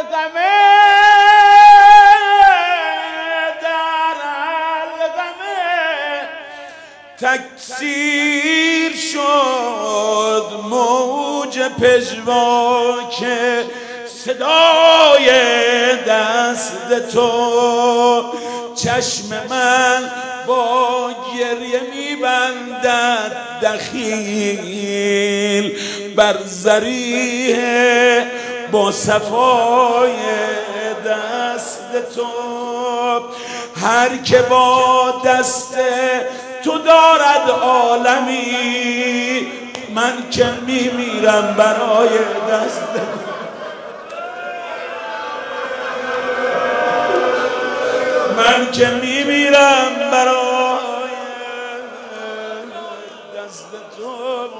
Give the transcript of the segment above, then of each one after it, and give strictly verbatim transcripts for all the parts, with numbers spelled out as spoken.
الغمه در الغمه تکثیر شد موج پژواک صدای دست تو. چشم من با گریه میبندد دخیل بر ضریح با صفای دست تو. هر که با دست تو دارد عالمی، من که میمیرم برای دست تو. من که میمیرم برای دست تو.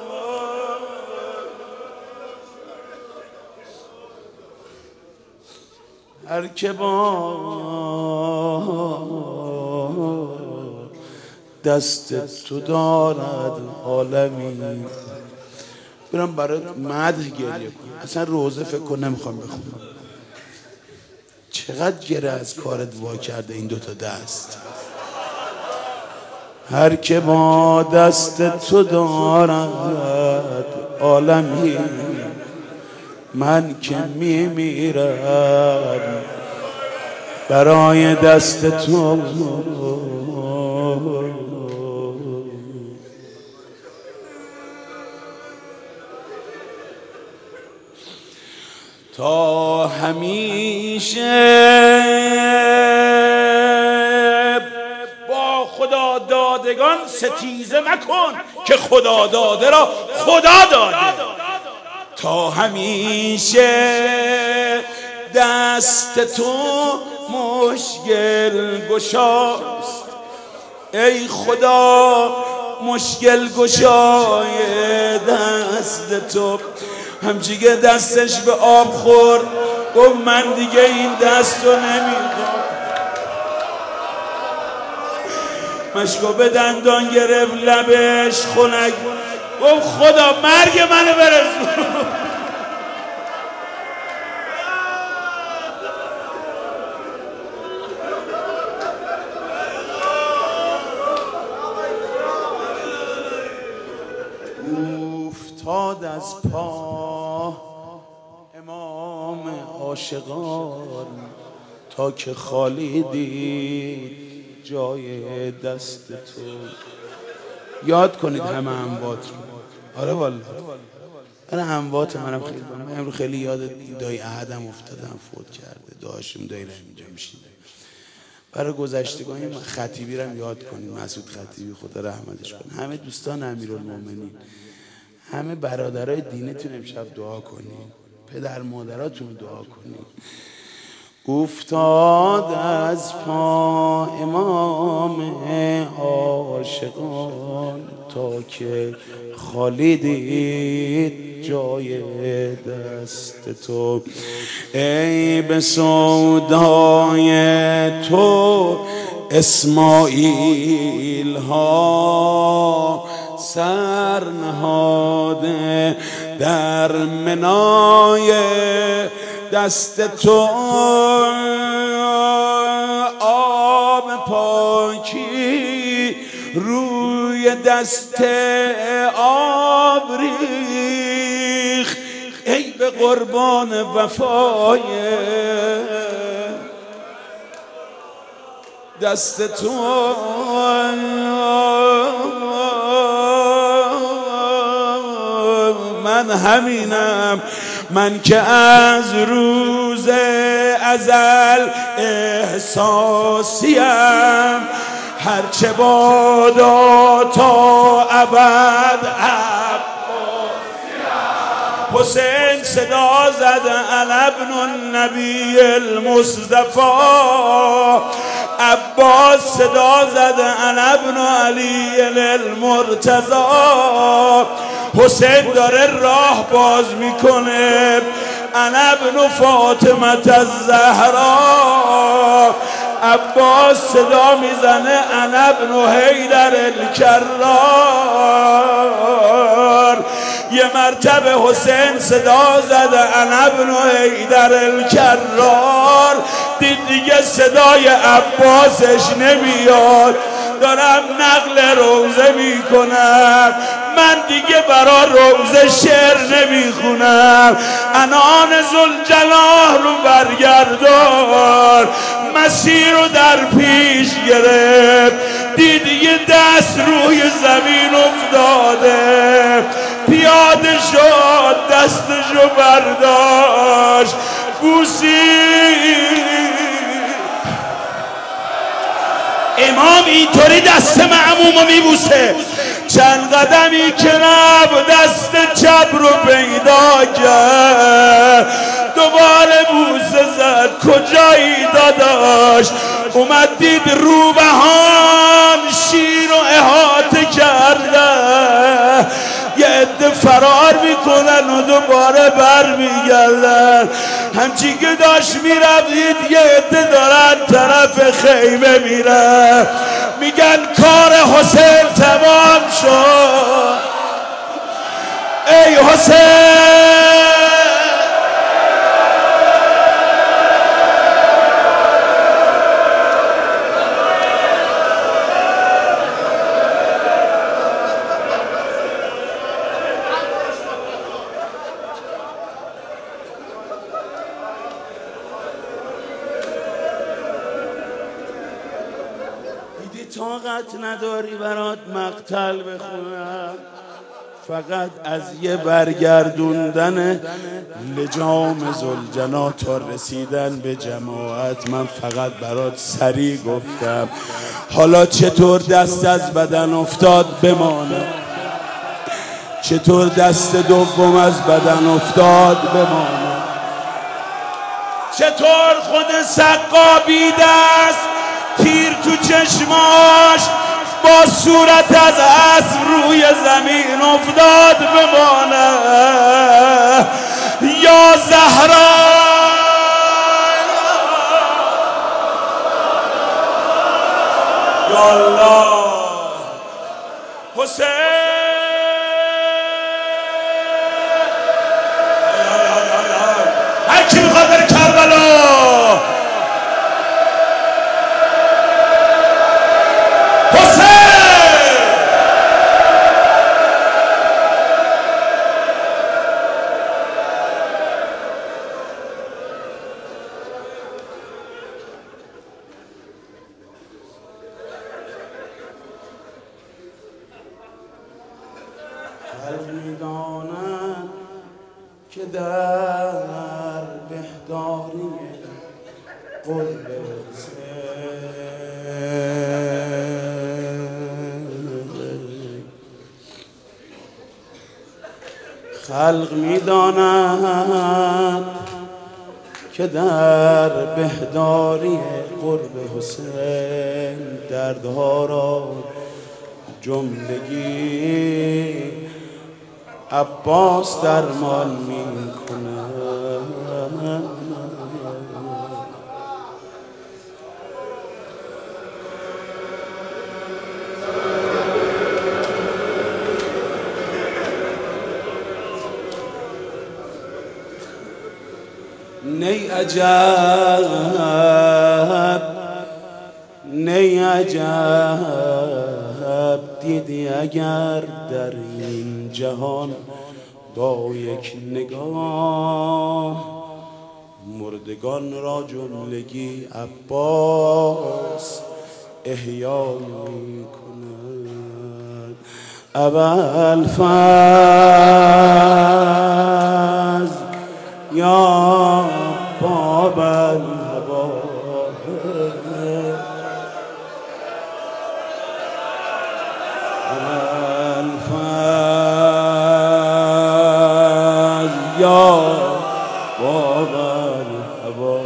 هر که با دست تو دارد عالمی. برم برای مدح گریه کنم. اصلا روزه فکر کن نمیخوام بخونم. چقدر گره از کارت وا کرده این دوتا دست. هر که با دست تو دارد عالمی، من که میمیرم برای دست تو. تا همیشه با خدا دادگان ستیزه مکن که خدا داده را خدا داده. تا همیشه دست تو مشکل گشاست، ای خدا مشکل گشای دست تو. همچی که دستش به آب خورد گفت من دیگه این دست رو نمیدم. مشکو به دندان گرفت لبش خنک گفت خدا مرگ منو برسون. افتاد از پا امام عاشقان تا که خالی دید جای دست تو. یاد کنید همه اموات رو. آره والا من اموات منم خیلی من امروز خیلی یاد دایی احدم افتادم، فوت کرده. داشتم دایره اینجا میشینه. برای گذشتگان من خطیبی رو یاد کنید، مسعود خطیبی خدا رحمتش کنه. همه دوستان امیرالمومنین، همه برادرای دینتون امشب دعا کنید، پدر مادراتون دعا کنید. افتاد از پا امام عاشقان تا که خالی دید جای دست تو. ای به سودای تو اسماعیل ها سر نهاده در منای دست تو. آب پاکی روی دست آب ریخ، ای به قربان وفای دست تو. من همینم، من که از روز ازل احساسیم، هرچه بادا تا ابد عباسیم. حسین صدا زد انا ابن النبی المصطفی، عباس صدا زد انا ابن علی المرتضی. حسین داره راه باز میکنه، انا ابن فاطمه الزهرا. عباس صدا میزنه انا ابن حیدر الکرار. یه مرتبه حسین صدا زده انا ابن حیدر الکرار، دید دیگه صدای عباسش نمیاد، دارم نقل روزه میکنم، من دیگه برا روزه شعر نمیخونم، انان ذوالجلال رو برگردان، مسیر رو در پیش گرفت، دید یه دست روی زمین افتاده، پیاده شد، دستشو برداشت، بوسید. امام اینطوری دست معمومو میبوسه، چند قدمی که رفت دست چپ رو پیدا کرد، دوباره بوسه زد، کجایی داداش؟ اومد دید روبهان شیر و احاطه کرده، یه عده فرار میکنن و دوباره بر میگردن، همچی که داشت میرفت یه عده دارن طرف خیمه میرن، میگن کار حسین تمام شد. ای حسین طاقت نداری برات مقتل بخونم، فقط از یه برگردوندن لجام ذوالجنا تا رسیدن به جماعت من فقط برات سریع گفتم. حالا چطور دست از بدن افتاد بمانه، چطور دست دوم از بدن افتاد بمانه، چطور خود سقابی دست تیر تو چشماش با صورت از اسب روی زمین افتاد بمانه. یا زهرا یا الله حسین، هر کی میخواد بره کربلا میدانم که در بهداری قرب خلق میدانم که در بهداری قرب حسین دردها را جملگی عباس درمان می کند. نی عجب نی عجب دیدی اگر در این جهان با یک نگاه مردگان را جملگی عباس احیا می کند. ابوالفضل یا باب الهوا ابوالفضل یا باب الهوا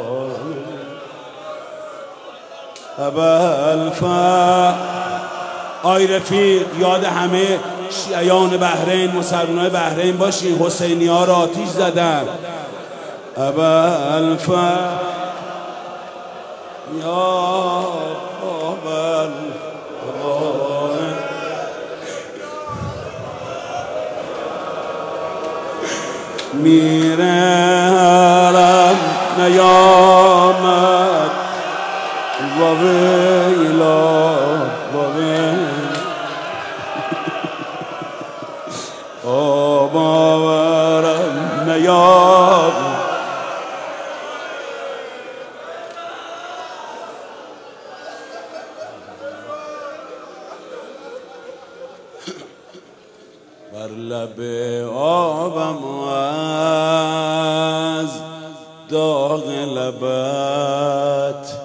ابوالفضل. آی رفیق یاد همه شیعیان بحرین مسلمانای بحرین باشین، حسینی ها را آتیش زدن. ابوالفضل یا باب الهوا میرم نیامد و ویلا و آباورم نیامد. بر لب آبم از داغ لبت